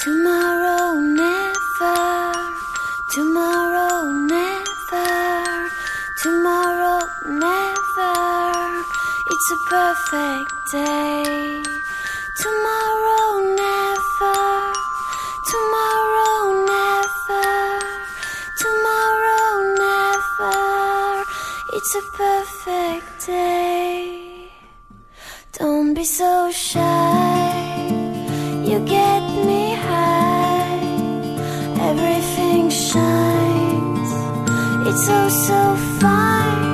Tomorrow never, tomorrow never, tomorrow never, it's a perfect day. Tomorrow never, tomorrow never, tomorrow never, it's a perfect day. Don't be so shy, you get me high, everything shines, it's oh so fine.